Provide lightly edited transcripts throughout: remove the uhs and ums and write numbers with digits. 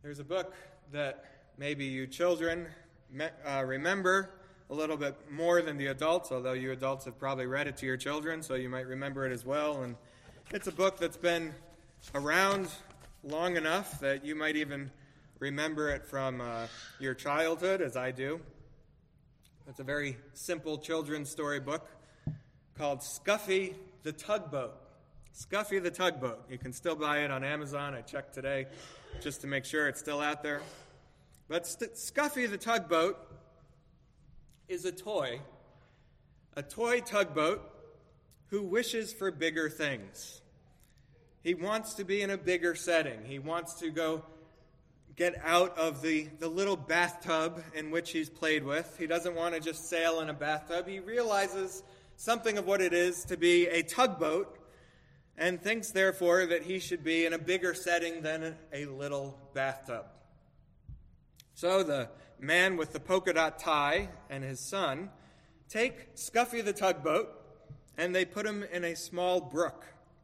There's a book that maybe you children remember a little bit more than the adults, although you adults have probably read it to your children, so you might remember it as well. And it's a book that's been around long enough that you might even remember it from your childhood, as I do. It's a very simple children's story book called Scuffy the Tugboat. Scuffy the Tugboat. You can still buy it on Amazon. I checked today just to make sure it's still out there. But Scuffy the Tugboat is a toy tugboat who wishes for bigger things. He wants to be in a bigger setting. He wants to go get out of the little bathtub in which he's played with. He doesn't want to just sail in a bathtub. He realizes something of what it is to be a tugboat and thinks, therefore, that he should be in a bigger setting than a little bathtub. So the man with the polka dot tie and his son take Scuffy the Tugboat and they put him in a small brook.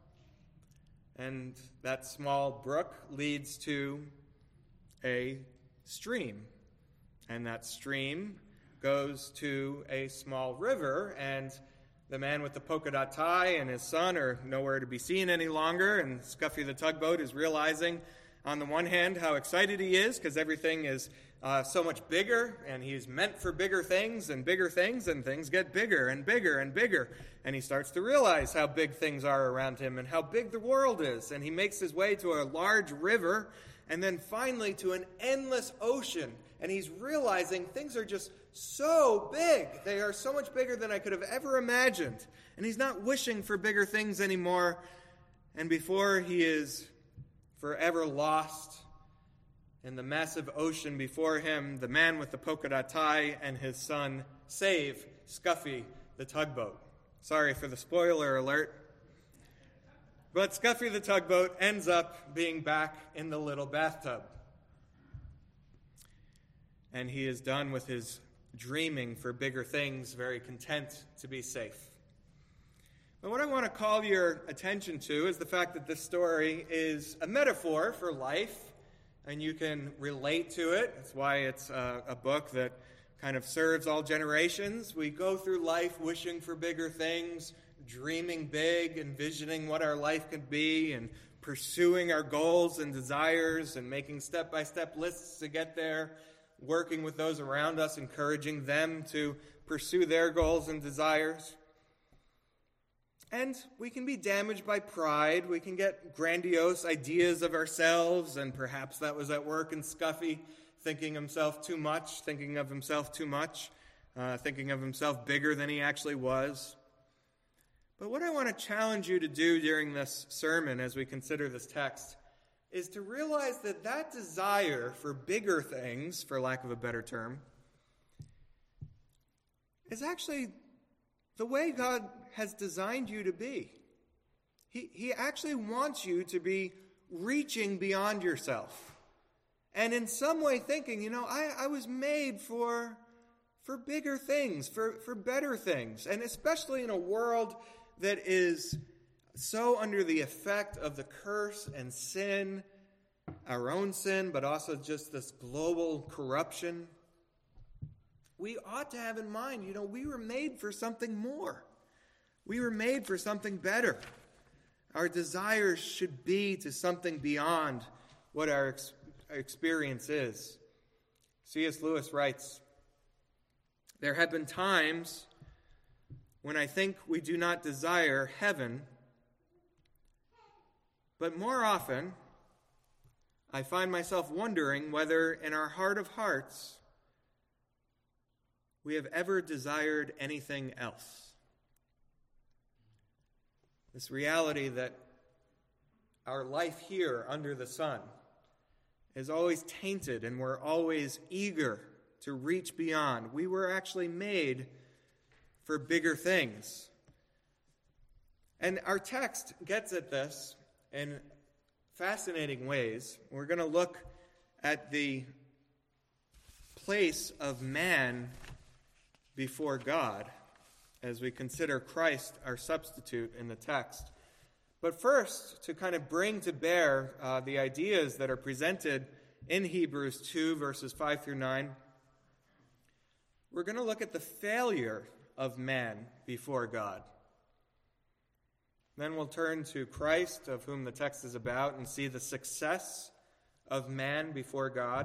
And that small brook leads to a stream. And that stream goes to a small river, and the man with the polka dot tie and his son are nowhere to be seen any longer, and Scuffy the Tugboat is realizing, on the one hand, how excited he is because everything is so much bigger, and he's meant for bigger things, and things get bigger and bigger and bigger. And he starts to realize how big things are around him and how big the world is. And he makes his way to a large river and then finally to an endless ocean. And he's realizing things are just so big. They are so much bigger than I could have ever imagined. And he's not wishing for bigger things anymore. And before he is forever lost in the massive ocean before him, the man with the polka dot tie and his son save Scuffy the Tugboat. Sorry for the spoiler alert. But Scuffy the Tugboat ends up being back in the little bathtub. And he is done with his dreaming for bigger things, very content to be safe. But what I want to call your attention to is the fact that this story is a metaphor for life, and you can relate to it. That's why it's a book that kind of serves all generations. We go through life wishing for bigger things, dreaming big, envisioning what our life could be, and pursuing our goals and desires, and making step-by-step lists to get there, working with those around us, encouraging them to pursue their goals and desires. And we can be damaged by pride. We can get grandiose ideas of ourselves, and perhaps that was at work in Scuffy, thinking of himself too much, thinking of himself bigger than he actually was. But what I want to challenge you to do during this sermon as we consider this text is to realize that that desire for bigger things, for lack of a better term, is actually the way God has designed you to be. He actually wants you to be reaching beyond yourself. And in some way thinking, I was made for bigger things, for better things. And especially in a world that is so under the effect of the curse and sin, our own sin, but also just this global corruption, we ought to have in mind, we were made for something more. We were made for something better. Our desires should be to something beyond what our experience is. C.S. Lewis writes, "There have been times when I think we do not desire heaven, but more often I find myself wondering whether in our heart of hearts we have ever desired anything else." This reality that our life here under the sun is always tainted and we're always eager to reach beyond. We were actually made for bigger things. And our text gets at this in fascinating ways. We're going to look at the place of man before God as we consider Christ, our substitute, in the text. But first, to kind of bring to bear the ideas that are presented in Hebrews 2, verses 5 through 9. We're going to look at the failure of man before God. Then we'll turn to Christ, of whom the text is about, and see the success of man before God.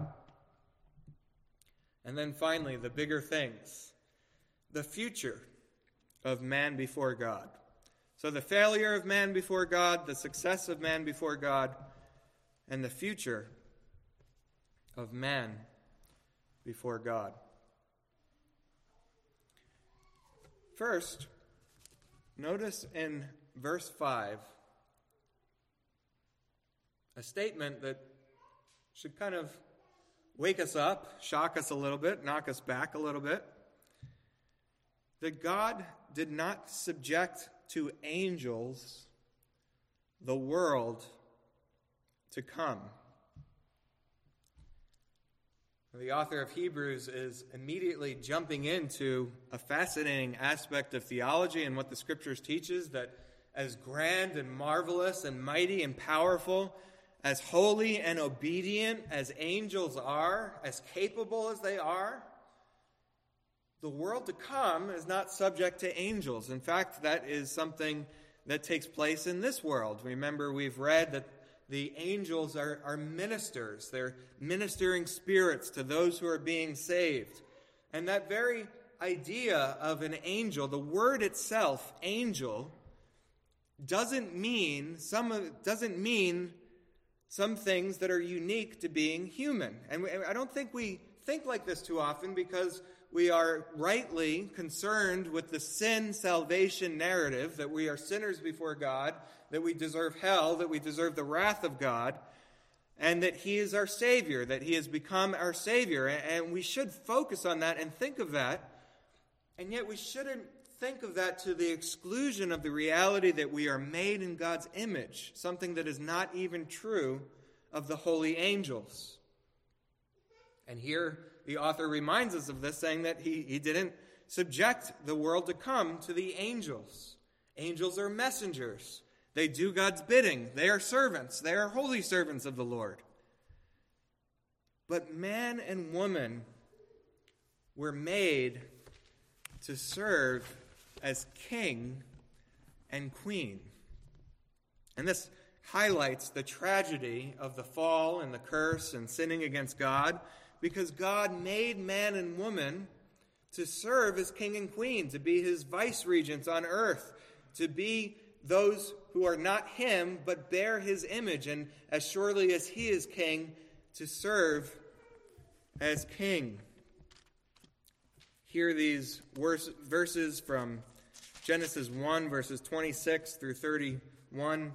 And then finally, the bigger things, the future of man before God. So the failure of man before God, the success of man before God, and the future of man before God. First, notice in verse 5 a statement that should kind of wake us up, shock us a little bit, knock us back a little bit. That God did not subject to angels the world to come. The author of Hebrews is immediately jumping into a fascinating aspect of theology and what the Scriptures teaches, that as grand and marvelous and mighty and powerful, as holy and obedient as angels are, as capable as they are, the world to come is not subject to angels. In fact, that is something that takes place in this world. Remember, we've read that the angels are ministers. They're ministering spirits to those who are being saved. And that very idea of an angel, the word itself, angel, doesn't mean some things that are unique to being human. And I don't think we think like this too often, because we are rightly concerned with the sin salvation narrative, that we are sinners before God, that we deserve hell, that we deserve the wrath of God, and that He is our Savior, that He has become our Savior. And we should focus on that and think of that. And yet we shouldn't think of that to the exclusion of the reality that we are made in God's image, something that is not even true of the holy angels. And here the author reminds us of this, saying that he didn't subject the world to come to the angels. Angels are messengers. They do God's bidding. They are servants. They are holy servants of the Lord. But man and woman were made to serve as king and queen. And this highlights the tragedy of the fall and the curse and sinning against God, because God made man and woman to serve as king and queen, to be His vice regents on earth, to be those who are not Him but bear His image, and as surely as He is king, to serve as king. Hear these verses from Genesis 1, verses 26 through 31.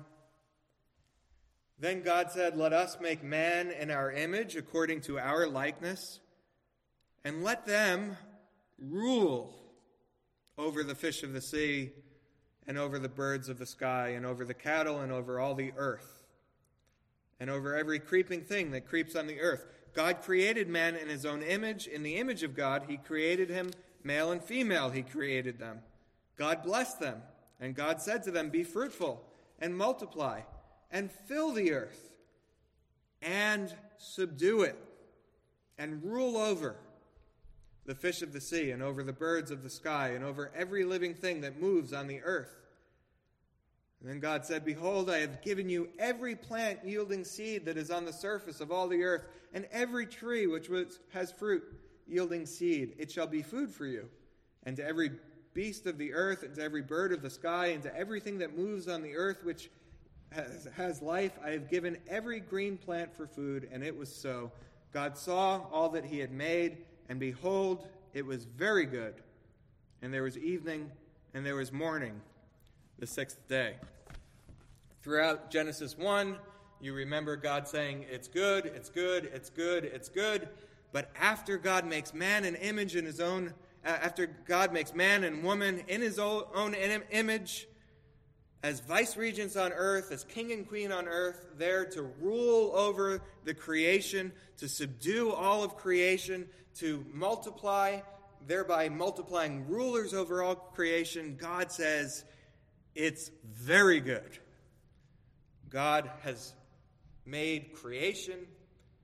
Then God said, "Let us make man in our image, according to our likeness, and let them rule over the fish of the sea, and over the birds of the sky, and over the cattle, and over all the earth, and over every creeping thing that creeps on the earth." God created man in His own image. In the image of God, He created him, male and female He created them. God blessed them, and God said to them, "Be fruitful, and multiply, and fill the earth, and subdue it, and rule over the fish of the sea, and over the birds of the sky, and over every living thing that moves on the earth." And then God said, "Behold, I have given you every plant yielding seed that is on the surface of all the earth, and every tree which has fruit yielding seed. It shall be food for you. And to every beast of the earth, and to every bird of the sky, and to everything that moves on the earth which has life, I have given every green plant for food." And it was so. God saw all that He had made, and behold, it was very good. And there was evening, and there was morning, the sixth day. Throughout Genesis 1, you remember God saying, "It's good, it's good, it's good, it's good." But after God makes man an image in His own, after God makes man and woman in His own image, as vice regents on earth, as king and queen on earth, there to rule over the creation, to subdue all of creation, to multiply, thereby multiplying rulers over all creation, God says, it's very good. God has made creation,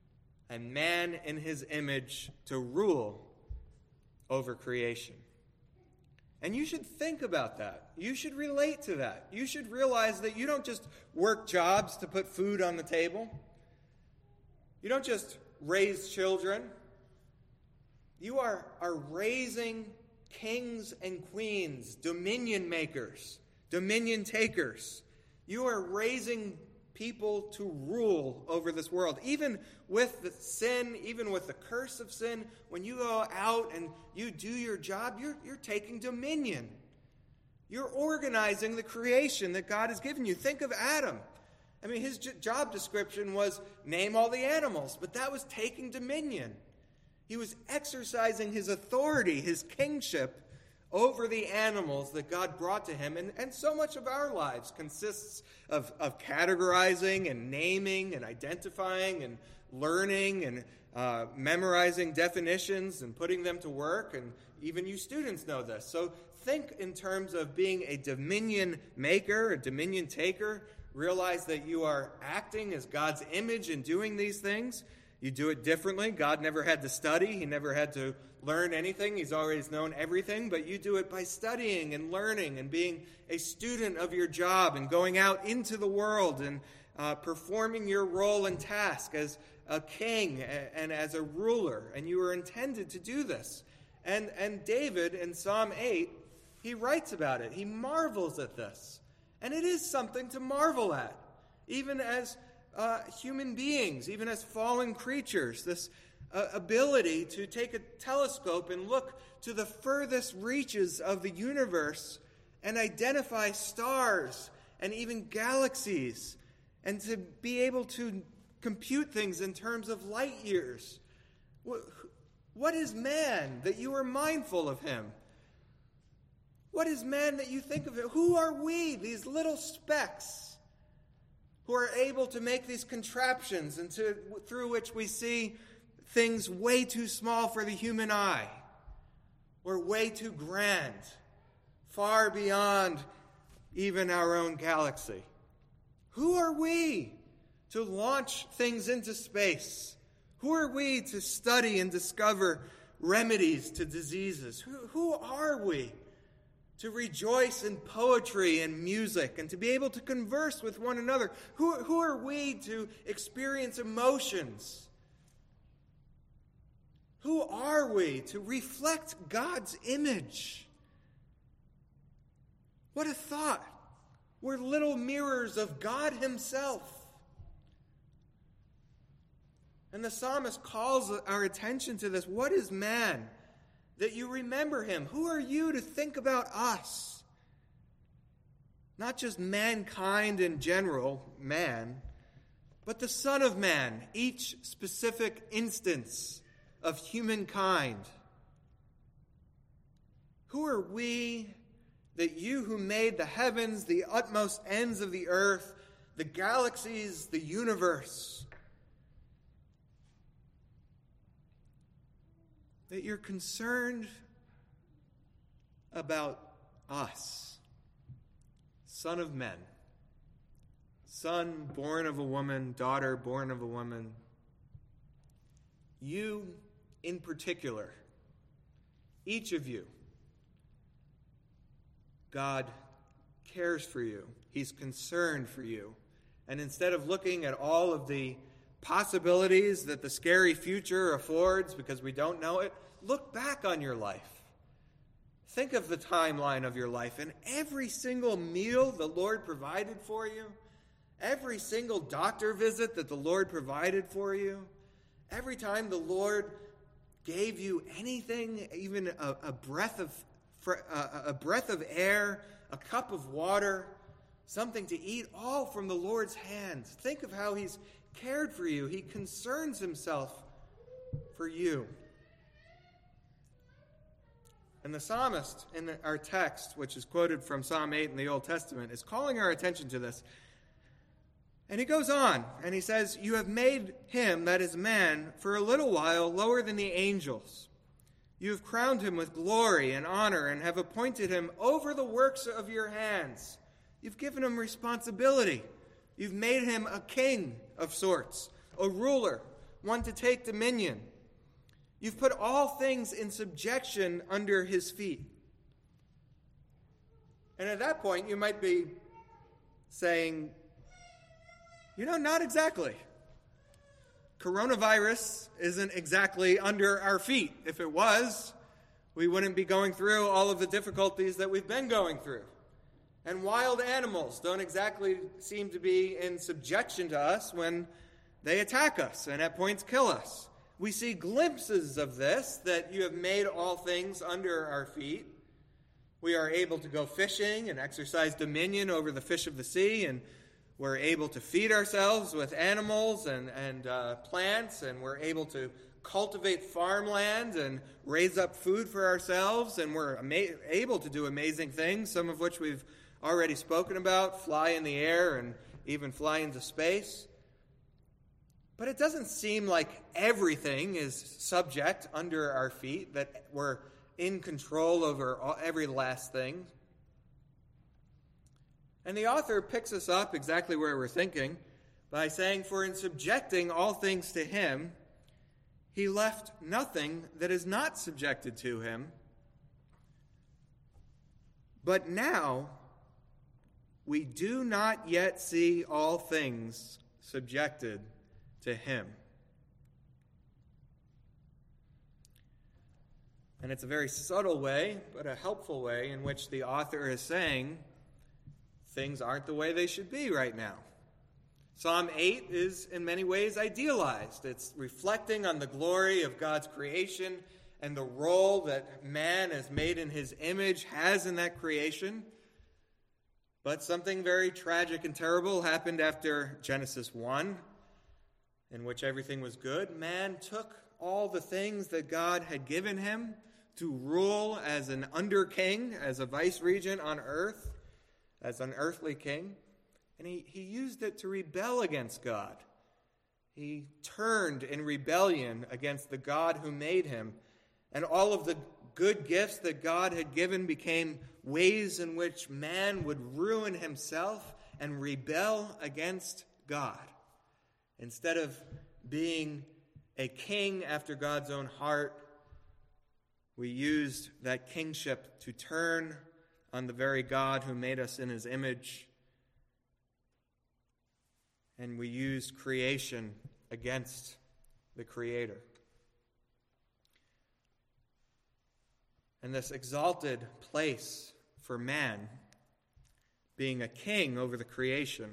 a man in his image to rule over creation. And you should think about that. You should relate to that. You should realize that you don't just work jobs to put food on the table. You don't just raise children. You are raising kings and queens, dominion makers, dominion takers. You are raising people to rule over this world. Even with the sin, even with the curse of sin, when you go out and you do your job, you're taking dominion. You're organizing the creation that God has given you. Think of Adam. I mean, his job description was name all the animals, but that was taking dominion. He was exercising his authority, his kingship over the animals that God brought to him. And so much of our lives consists of categorizing and naming and identifying and learning and memorizing definitions and putting them to work. And even you students know this. So think in terms of being a dominion maker, a dominion taker. Realize that you are acting as God's image in doing these things. You do it differently. God never had to study. He never had to learn anything. He's always known everything. But you do it by studying and learning and being a student of your job and going out into the world and performing your role and task as a king and as a ruler. And you were intended to do this. And David in Psalm 8, he writes about it. He marvels at this. And it is something to marvel at, even as human beings, even as fallen creatures, this ability to take a telescope and look to the furthest reaches of the universe and identify stars and even galaxies, and to be able to compute things in terms of light years. What is man that you are mindful of him? What is man that you think of him? Who are we, these little specks, who are able to make these contraptions and through which we see things way too small for the human eye, or way too grand, far beyond even our own galaxy? Who are we to launch things into space? Who are we to study and discover remedies to diseases? Who are we to rejoice in poetry and music and to be able to converse with one another? Who are we to experience emotions? Who are we to reflect God's image? What a thought. We're little mirrors of God himself. And the psalmist calls our attention to this. What is man that you remember him? Who are you to think about us? Not just mankind in general, man, but the Son of Man, each specific instance of humankind. Who are we that you who made the heavens, the utmost ends of the earth, the galaxies, the universe, that you're concerned about us, Son of Men, son born of a woman, daughter born of a woman. You in particular, each of you, God cares for you. He's concerned for you. And instead of looking at all of the possibilities that the scary future affords because we don't know it, look back on your life. Think of the timeline of your life and every single meal the Lord provided for you, every single doctor visit that the Lord provided for you, every time the Lord gave you anything, even a breath of air, a cup of water, something to eat, all from the Lord's hands. Think of how he's cared for you. He concerns himself for you. And the psalmist in our text, which is quoted from Psalm 8 in the Old Testament, is calling our attention to this. And he goes on, and he says, "You have made him, that is man, for a little while lower than the angels. You have crowned him with glory and honor and have appointed him over the works of your hands." You've given him responsibility. You've made him a king of sorts, a ruler one to take dominion. You've put all things in subjection under his feet. And at that point, you might be saying, not exactly. Coronavirus isn't exactly under our feet. If it was, we wouldn't be going through all of the difficulties that we've been going through. And wild animals don't exactly seem to be in subjection to us when they attack us and at points kill us. We see glimpses of this, that you have made all things under our feet. We are able to go fishing and exercise dominion over the fish of the sea, and we're able to feed ourselves with animals and plants, and we're able to cultivate farmland and raise up food for ourselves, and we're able to do amazing things, some of which we've already spoken about, fly in the air and even fly into space. But it doesn't seem like everything is subject under our feet, that we're in control over every last thing. And the author picks us up exactly where we're thinking by saying, for in subjecting all things to him, he left nothing that is not subjected to him. But now we do not yet see all things subjected to him. And it's a very subtle way, but a helpful way, in which the author is saying things aren't the way they should be right now. Psalm 8 is in many ways idealized. It's reflecting on the glory of God's creation and the role that man, as made in his image, has in that creation. But something very tragic and terrible happened after Genesis 1, in which everything was good. Man took all the things that God had given him to rule as an under-king, as a vice-regent on earth, as an earthly king, and he used it to rebel against God. He turned in rebellion against the God who made him, and all of the good gifts that God had given became ways in which man would ruin himself and rebel against God. Instead of being a king after God's own heart, we used that kingship to turn on the very God who made us in his image. And we used creation against the Creator. And this exalted place for man, being a king over the creation,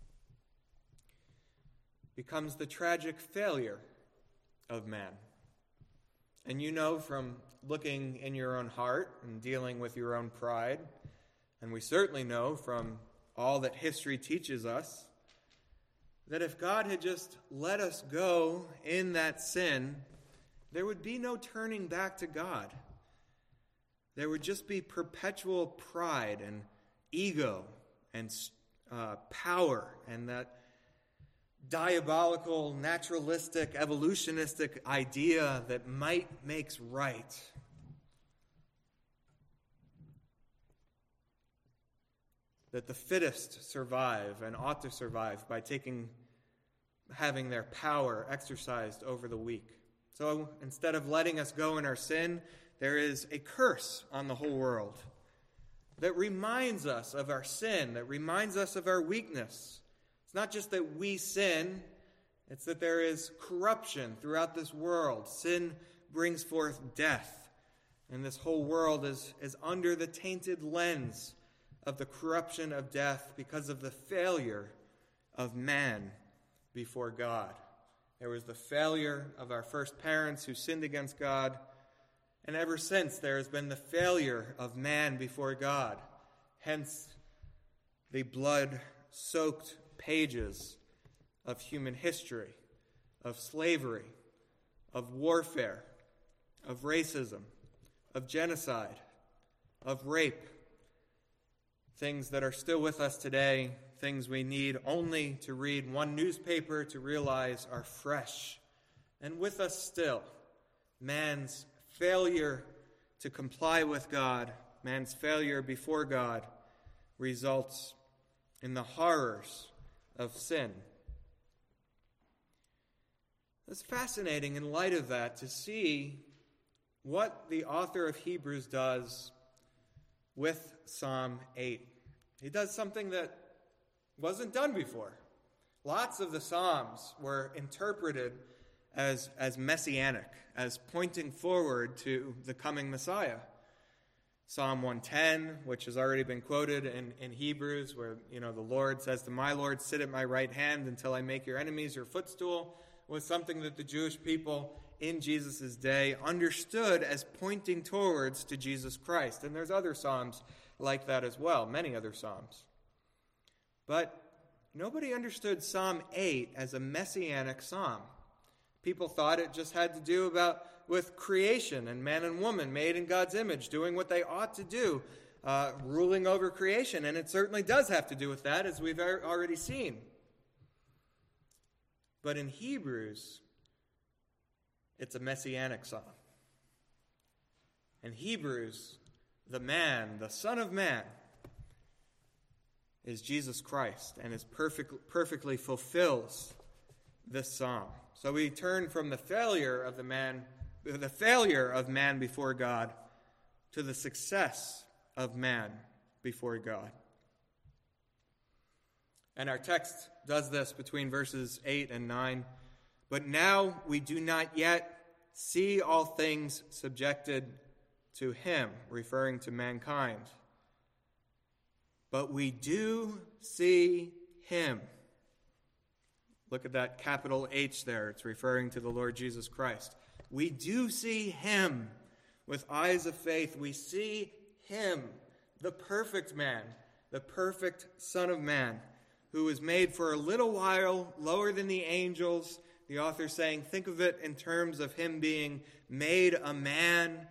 becomes the tragic failure of man. And you know from looking in your own heart and dealing with your own pride, and we certainly know from all that history teaches us, that if God had just let us go in that sin, there would be no turning back to God. There would just be perpetual pride and ego and power and that diabolical, naturalistic, evolutionistic idea that might makes right. That the fittest survive and ought to survive by having their power exercised over the weak. So instead of letting us go in our sin, there is a curse on the whole world that reminds us of our sin, that reminds us of our weakness. It's not just that we sin, it's that there is corruption throughout this world. Sin brings forth death, and this whole world is under the tainted lens of the corruption of death because of the failure of man before God. There was the failure of our first parents who sinned against God, and ever since there has been the failure of man before God. Hence, the blood-soaked pages of human history, of slavery, of warfare, of racism, of genocide, of rape, things that are still with us today, things we need only to read one newspaper to realize are fresh and with us still. Man's failure to comply with God, man's failure before God, results in the horrors of sin. It's fascinating in light of that to see what the author of Hebrews does with Psalm 8. He does something that wasn't done before. Lots of the Psalms were interpreted as messianic, as pointing forward to the coming Messiah. Psalm 110, which has already been quoted in Hebrews, where the Lord says to my Lord, sit at my right hand until I make your enemies your footstool, was something that the Jewish people in Jesus' day understood as pointing towards to Jesus Christ. And there's other Psalms like that as well, many other Psalms. But nobody understood Psalm 8 as a messianic psalm. People thought it just had to do with creation and man and woman made in God's image, doing what they ought to do, ruling over creation. And it certainly does have to do with that, as we've already seen. But in Hebrews, it's a messianic psalm. In Hebrews, the Son of Man, is Jesus Christ and perfectly fulfills this psalm. So we turn from the failure of man before God to the success of man before God. And our text does this between verses 8 and 9. But now we do not yet see all things subjected to him, referring to mankind. But we do see him. Look at that capital H there. It's referring to the Lord Jesus Christ. We do see him with eyes of faith. We see him, the perfect man, the perfect Son of Man, who was made for a little while lower than the angels. The author saying, think of it in terms of him being made a man,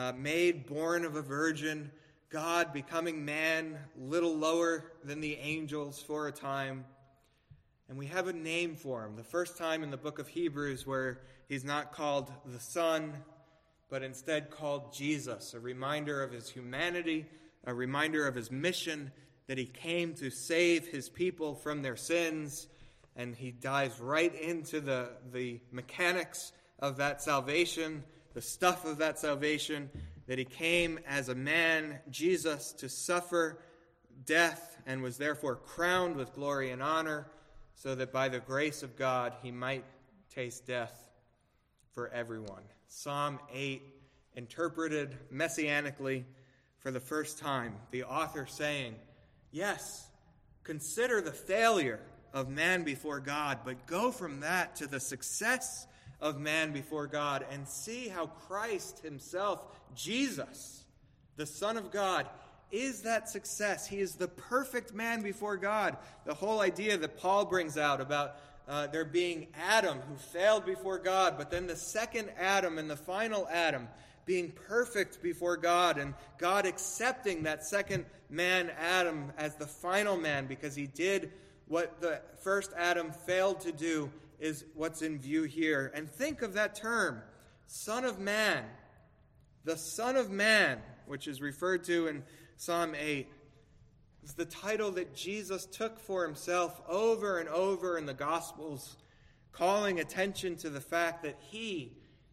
born of a virgin, God becoming man, little lower than the angels for a time. And we have a name for him. The first time in the book of Hebrews where he's not called the Son, but instead called Jesus, a reminder of his humanity, a reminder of his mission, that he came to save his people from their sins. And he dives right into the mechanics of that salvation, the stuff of that salvation, that he came as a man, Jesus, to suffer death and was therefore crowned with glory and honor, so that by the grace of God he might taste death for everyone. Psalm 8, interpreted messianically for the first time. The author saying, yes, consider the failure of man before God, but go from that to the success of man before God and see how Christ himself, Jesus, the Son of God, is that success. He is the perfect man before God. The whole idea that Paul brings out about there being Adam who failed before God, but then the second Adam and the final Adam being perfect before God, and God accepting that second man, Adam, as the final man because he did what the first Adam failed to do, is what's in view here. And think of that term, Son of Man. The Son of Man, which is referred to in Psalm 8, is the title that Jesus took for himself over and over in the Gospels, calling attention to the fact that he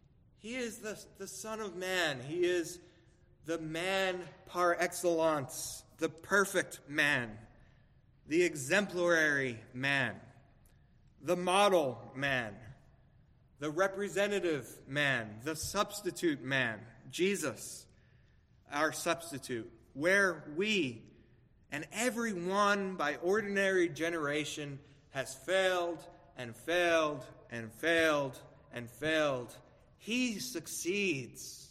is the Son of Man. He is the man par excellence, the perfect man, the exemplary man, the model man, the representative man, the substitute man, Jesus, our substitute, where we and everyone by ordinary generation has failed and failed and failed and failed. He succeeds,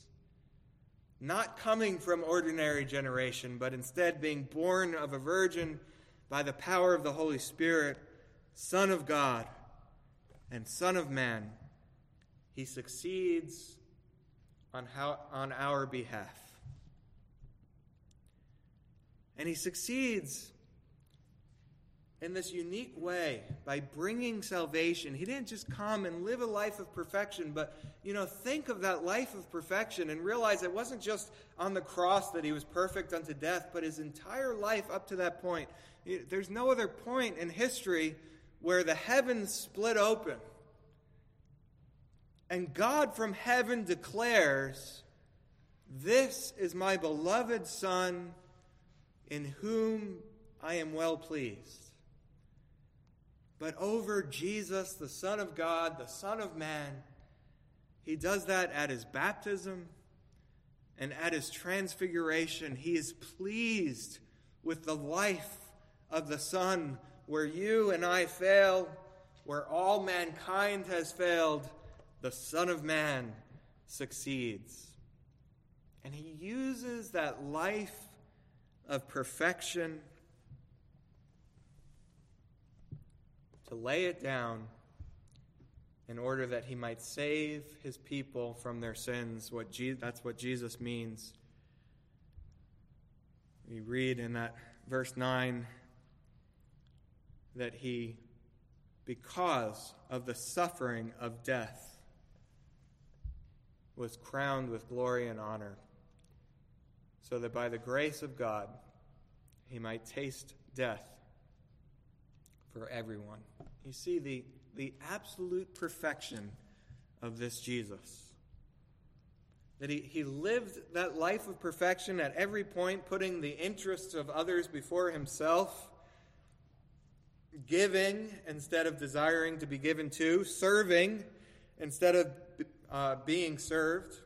not coming from ordinary generation, but instead being born of a virgin by the power of the Holy Spirit, Son of God and Son of Man. He succeeds on our behalf. And he succeeds in this unique way by bringing salvation. He didn't just come and live a life of perfection, but, think of that life of perfection and realize it wasn't just on the cross that he was perfect unto death, but his entire life up to that point. There's no other point in history where the heavens split open And God from heaven declares, "This is my beloved Son, in whom I am well pleased." But over Jesus, the Son of God, the Son of Man, he does that at his baptism and at his transfiguration. He is pleased with the life of the Son, where you and I fail, where all mankind has failed. The Son of Man succeeds. And he uses that life of perfection to lay it down in order that he might save his people from their sins. That's what Jesus means. We read in that verse 9 that he, because of the suffering of death, was crowned with glory and honor, so that by the grace of God he might taste death for everyone. You see the absolute perfection of this Jesus. That he lived that life of perfection at every point, putting the interests of others before himself, giving instead of desiring to be given to, serving instead of being served,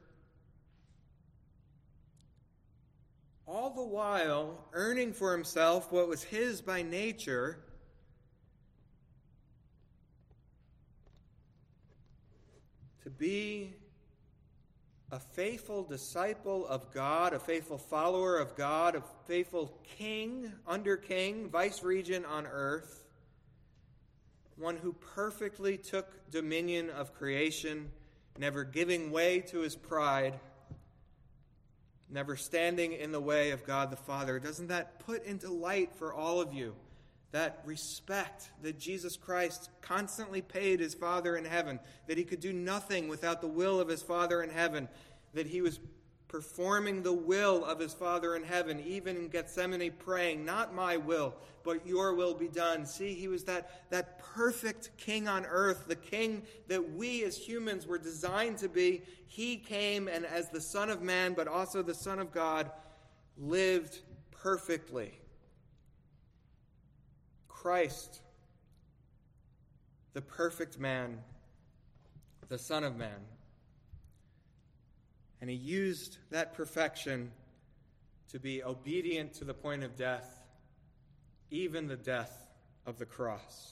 all the while earning for himself what was his by nature, to be a faithful disciple of God, a faithful follower of God, a faithful king, under king, vice regent on earth, one who perfectly took dominion of creation, never giving way to his pride, never standing in the way of God the Father. Doesn't that put into light for all of you that respect that Jesus Christ constantly paid his Father in heaven, that he could do nothing without the will of his Father in heaven, that he was performing the will of his Father in heaven, even in Gethsemane praying, "Not my will, but your will be done." See, he was that perfect king on earth, the king that we as humans were designed to be. He came and as the Son of Man, but also the Son of God, lived perfectly. Christ, the perfect man, the Son of Man. And he used that perfection to be obedient to the point of death, even the death of the cross.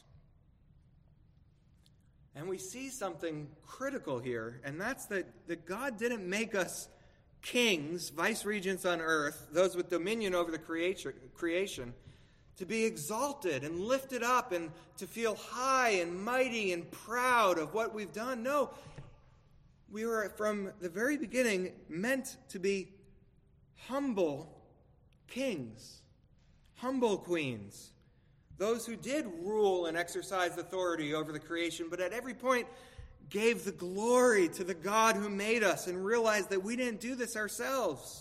And we see something critical here, and that's that God didn't make us kings, vice-regents on earth, those with dominion over the creation, to be exalted and lifted up and to feel high and mighty and proud of what we've done. No, we were from the very beginning meant to be humble kings, humble queens, those who did rule and exercise authority over the creation, but at every point gave the glory to the God who made us and realized that we didn't do this ourselves.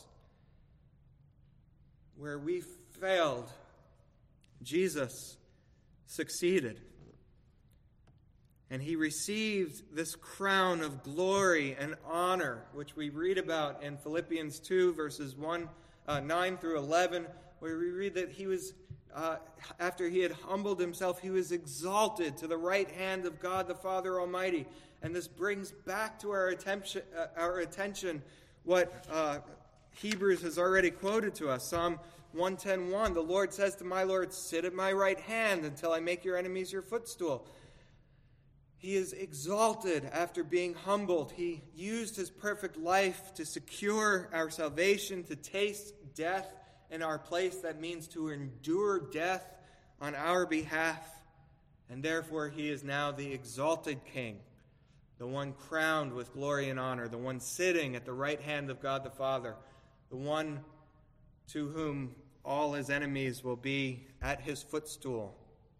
Where we failed, Jesus succeeded. And he received this crown of glory and honor, which we read about in Philippians 2, verses 9 through 11, where we read that he was, after he had humbled himself, he was exalted to the right hand of God the Father Almighty. And this brings back to our attention what Hebrews has already quoted to us. Psalm 110:1, the Lord says to my Lord, "Sit at my right hand until I make your enemies your footstool." He is exalted after being humbled. He used his perfect life to secure our salvation, to taste death in our place. That means to endure death on our behalf. And therefore he is now the exalted King, the one crowned with glory and honor, the one sitting at the right hand of God the Father, the one to whom all his enemies will be at his footstool.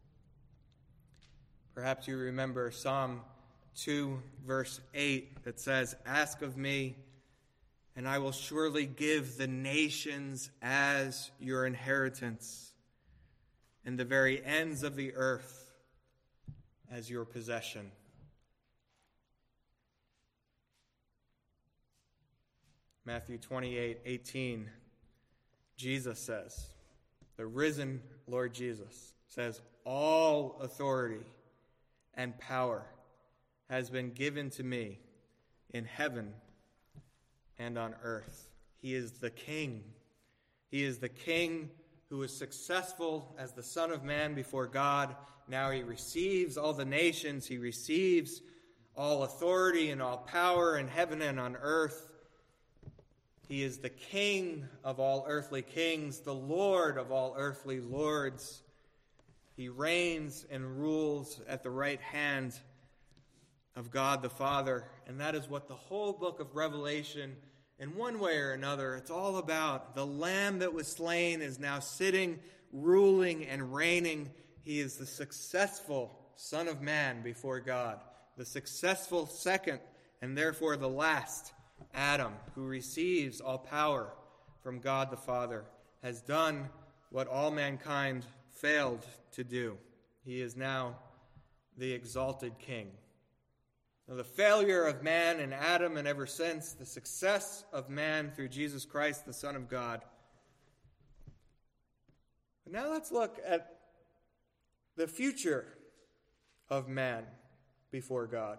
Perhaps you remember Psalm 2, verse 8, that says, "Ask of me, and I will surely give the nations as your inheritance, and the very ends of the earth as your possession." Matthew 28:18, Jesus says, the risen Lord Jesus says, all authority and power has been given to me in heaven and on earth. He is the King. He is the King who was successful as the Son of Man before God. Now he receives all the nations. He receives all authority and all power in heaven and on earth. He is the King of all earthly kings, the Lord of all earthly lords. He reigns and rules at the right hand of God the Father. And that is what the whole book of Revelation, in one way or another, it's all about. The Lamb that was slain is now sitting, ruling, and reigning. He is the successful Son of Man before God, the successful second, and therefore the last Adam, who receives all power from God the Father, has done what all mankind failed to do. He is now the exalted King. Now, the failure of man in Adam and ever since, the success of man through Jesus Christ, the Son of God. But now let's look at the future of man before God.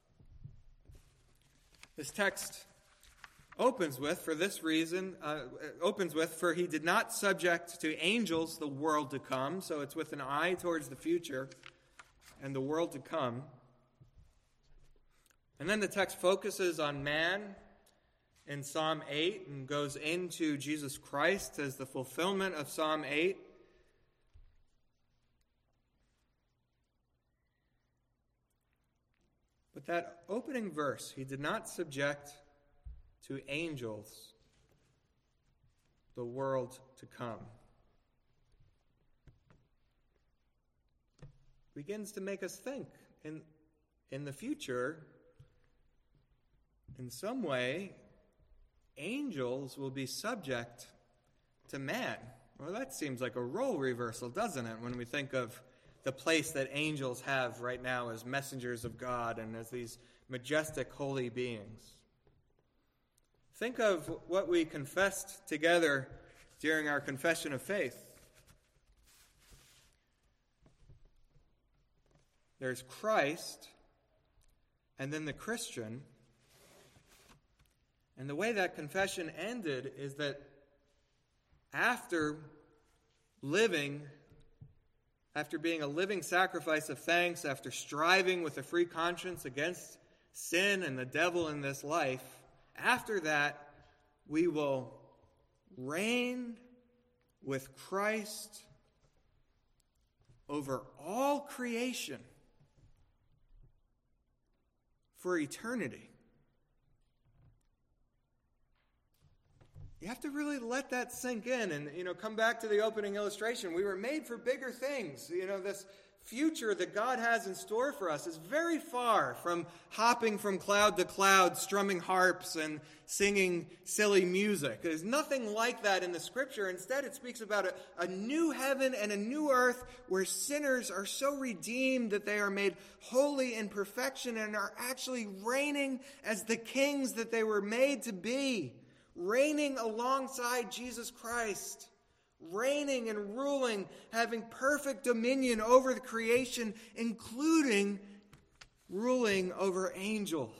This text opens with, for this reason, for he did not subject to angels the world to come. So it's with an eye towards the future and the world to come. And then the text focuses on man in Psalm 8 and goes into Jesus Christ as the fulfillment of Psalm 8. But that opening verse, he did not subject to angels the world to come, begins to make us think in the future, in some way, angels will be subject to man. Well, that seems like a role reversal, doesn't it, when we think of the place that angels have right now as messengers of God and as these majestic holy beings. Think of what we confessed together during our confession of faith. There's Christ, and then the Christian. And the way that confession ended is that after being a living sacrifice of thanks, after striving with a free conscience against sin and the devil in this life, after that, we will reign with Christ over all creation for eternity. You have to really let that sink in and, come back to the opening illustration. We were made for bigger things. This future that God has in store for us is very far from hopping from cloud to cloud, strumming harps and singing silly music. There's nothing like that in the Scripture. Instead, it speaks about a new heaven and a new earth where sinners are so redeemed that they are made holy in perfection and are actually reigning as the kings that they were made to be, reigning alongside Jesus Christ. Reigning and ruling, having perfect dominion over the creation, including ruling over angels.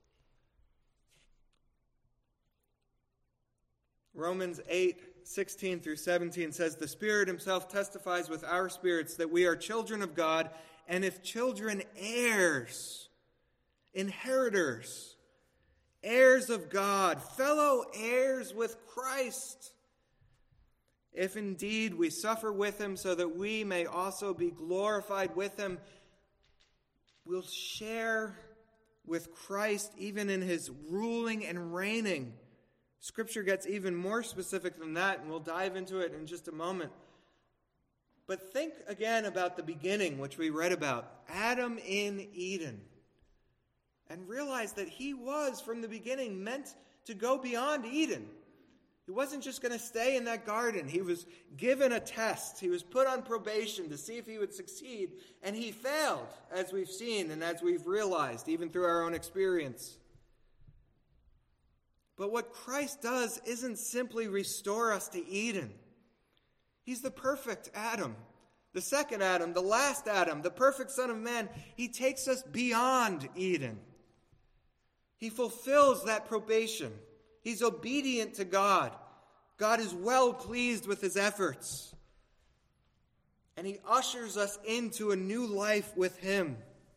Romans 8:16 through 17 says, "The Spirit himself testifies with our spirits that we are children of God, and if children, heirs, inheritors, heirs of God, fellow heirs with Christ, if indeed we suffer with him so that we may also be glorified with him." We'll share with Christ even in his ruling and reigning. Scripture gets even more specific than that, and we'll dive into it in just a moment. But think again about the beginning, which we read about, Adam in Eden, and realize that he was, from the beginning, meant to go beyond Eden. He wasn't just going to stay in that garden. He was given a test. He was put on probation to see if he would succeed. And he failed, as we've seen and as we've realized, even through our own experience. But what Christ does isn't simply restore us to Eden. He's the perfect Adam, the second Adam, the last Adam, the perfect Son of Man. He takes us beyond Eden. He fulfills that probation. He's obedient to God. God is well pleased with his efforts. And he ushers us into a new life with him.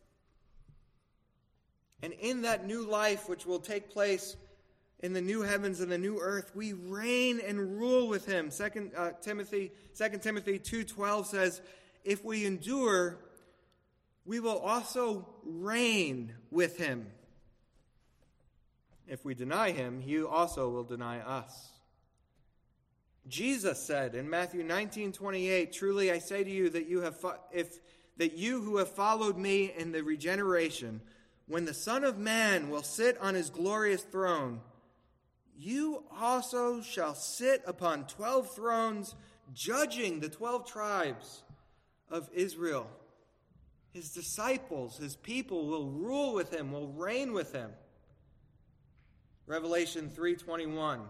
And in that new life, which will take place in the new heavens and the new earth, we reign and rule with him. 2 Timothy 2:12 says, if we endure, we will also reign with him. If we deny him, he also will deny us. Jesus said in Matthew 19:28, truly I say to you that you who have followed me in the regeneration, when the Son of Man will sit on his glorious throne, you also shall sit upon 12 thrones, judging the 12 tribes of Israel. His disciples, his people will rule with him, will reign with him. Revelation 3:21.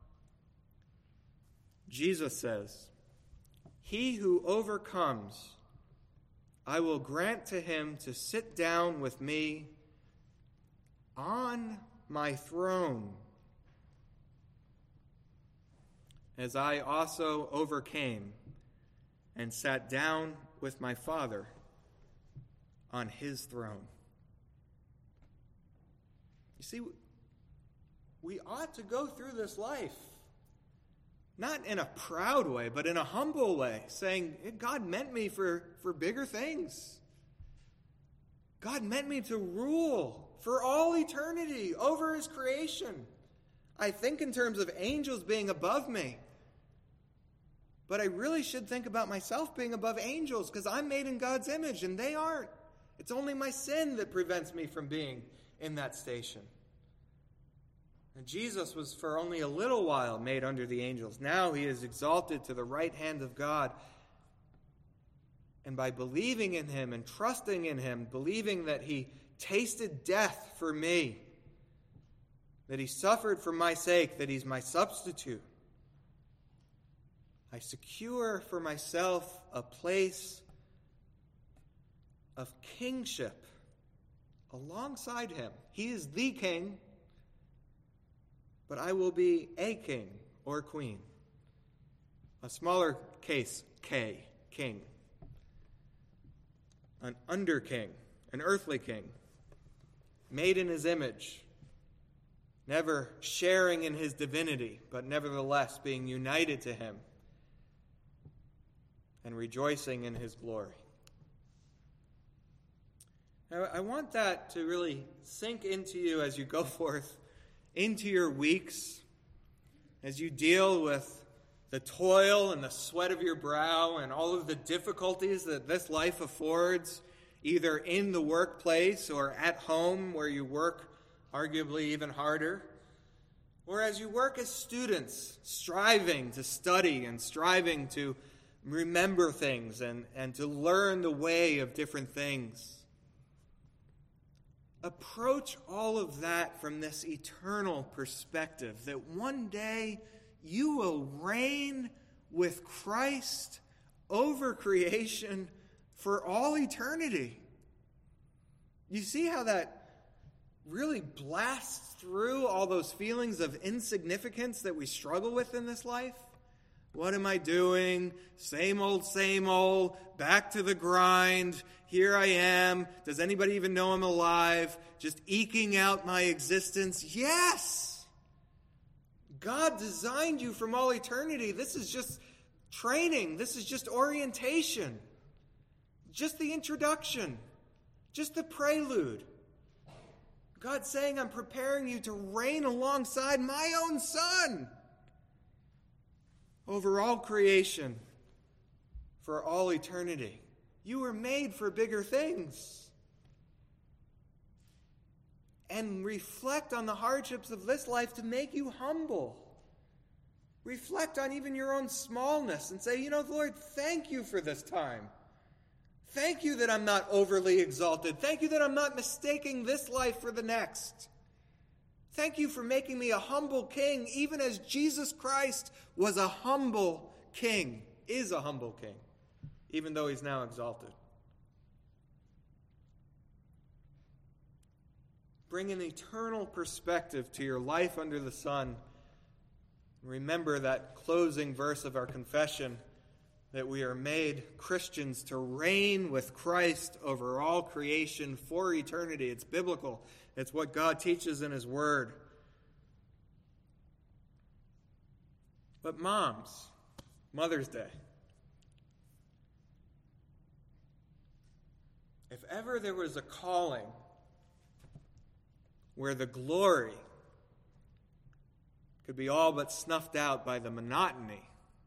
Jesus says, he who overcomes, I will grant to him to sit down with me on my throne, as I also overcame and sat down with my Father on his throne. You see, we ought to go through this life, not in a proud way, but in a humble way, saying, God meant me for bigger things. God meant me to rule for all eternity over his creation. I think in terms of angels being above me, but I really should think about myself being above angels, because I'm made in God's image and they aren't. It's only my sin that prevents me from being in that station. And Jesus was for only a little while made under the angels. Now he is exalted to the right hand of God. And by believing in him and trusting in him, believing that he tasted death for me, that he suffered for my sake, that he's my substitute, I secure for myself a place of kingship alongside him. He is the king, but I will be a king or queen. A smaller case, K, king. An under king, an earthly king, made in his image, never sharing in his divinity, but nevertheless being united to him and rejoicing in his glory. Now, I want that to really sink into you as you go forth into your weeks, as you deal with the toil and the sweat of your brow and all of the difficulties that this life affords, either in the workplace or at home where you work arguably even harder, or as you work as students, striving to study and striving to remember things and to learn the way of different things. Approach all of that from this eternal perspective, that one day you will reign with Christ over creation for all eternity. You see how that really blasts through all those feelings of insignificance that we struggle with in this life? What am I doing? Same old, back to the grind. Here I am. Does anybody even know I'm alive? Just eking out my existence. Yes! God designed you from all eternity. This is just training. This is just orientation. Just the introduction. Just the prelude. God's saying, I'm preparing you to reign alongside my own Son over all creation for all eternity. You were made for bigger things. And reflect on the hardships of this life to make you humble. Reflect on even your own smallness and say, Lord, thank you for this time. Thank you that I'm not overly exalted. Thank you that I'm not mistaking this life for the next. Thank you for making me a humble king, even as Jesus Christ was a humble king, is a humble king, even though he's now exalted. Bring an eternal perspective to your life under the sun. Remember that closing verse of our confession, that we are made Christians to reign with Christ over all creation for eternity. It's biblical. It's what God teaches in His Word. But moms, Mother's Day. If ever there was a calling where the glory could be all but snuffed out by the monotony,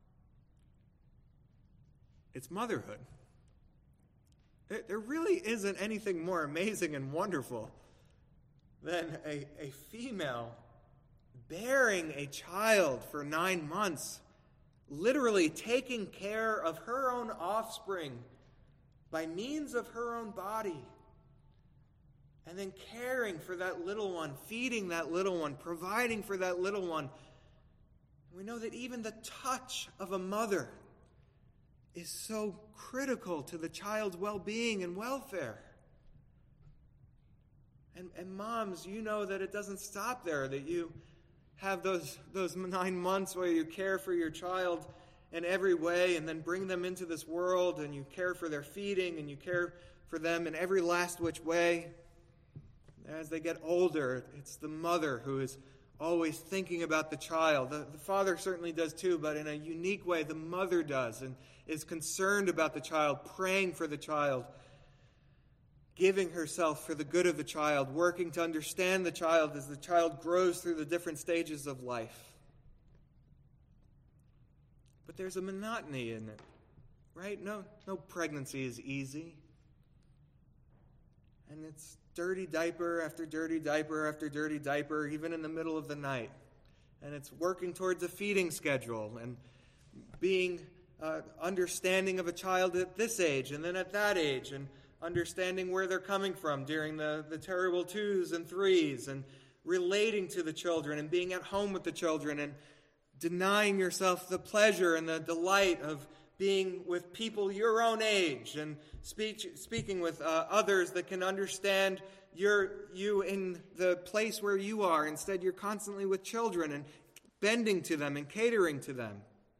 it's motherhood. There really isn't anything more amazing and wonderful than a female bearing a child for 9 months, literally taking care of her own offspring by means of her own body, and then caring for that little one, feeding that little one, providing for that little one. We know that even the touch of a mother is so critical to the child's well-being and welfare. And moms, you know that it doesn't stop there, that you have those 9 months where you care for your child in every way and then bring them into this world, and you care for their feeding and you care for them in every last which way. As they get older, it's the mother who is always thinking about the child. The father certainly does too, but in a unique way, the mother does, and is concerned about the child, praying for the child, giving herself for the good of the child, working to understand the child as the child grows through the different stages of life. But there's a monotony in it, right? No pregnancy is easy. And it's dirty diaper after dirty diaper after dirty diaper, even in the middle of the night. And it's working towards a feeding schedule and being understanding of a child at this age and then at that age, and understanding where they're coming from during the terrible 2s and 3s, and relating to the children and being at home with the children, and denying yourself the pleasure and the delight of being with people your own age, and speaking with others that can understand you in the place where you are. Instead, you're constantly with children and bending to them and catering to them.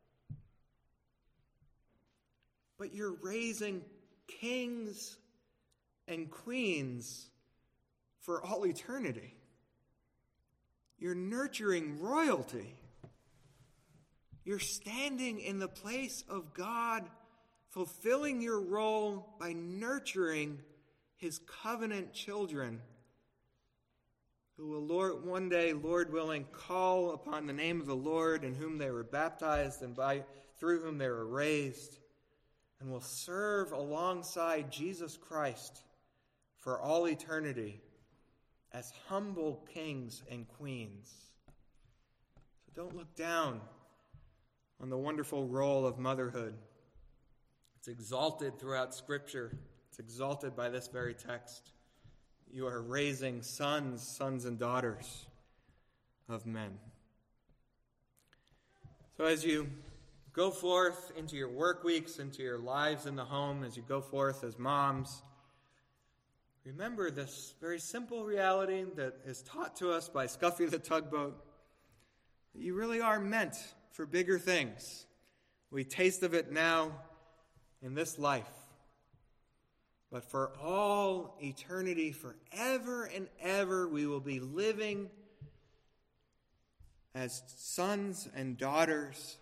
But you're raising kings and queens for all eternity. You're nurturing royalty. You're standing in the place of God, fulfilling your role by nurturing His covenant children, who will one day, Lord willing, call upon the name of the Lord, in whom they were baptized and through whom they were raised, and will serve alongside Jesus Christ for all eternity as humble kings and queens. So don't look down on the wonderful role of motherhood. It's exalted throughout Scripture. It's exalted by this very text. You are raising sons and daughters of men. So as you go forth into your work weeks, into your lives in the home, as you go forth as moms, remember this very simple reality that is taught to us by Scuffy the tugboat, that you really are meant for bigger things. We taste of it now in this life, but for all eternity, forever and ever, we will be living as sons and daughters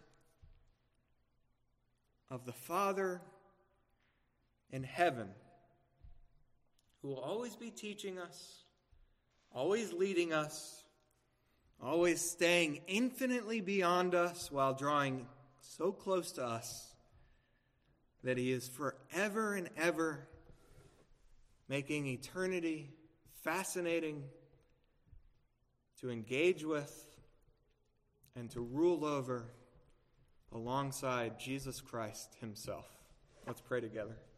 of the Father in heaven, who will always be teaching us, always leading us, always staying infinitely beyond us while drawing so close to us that He is forever and ever making eternity fascinating to engage with and to rule over alongside Jesus Christ Himself. Let's pray together.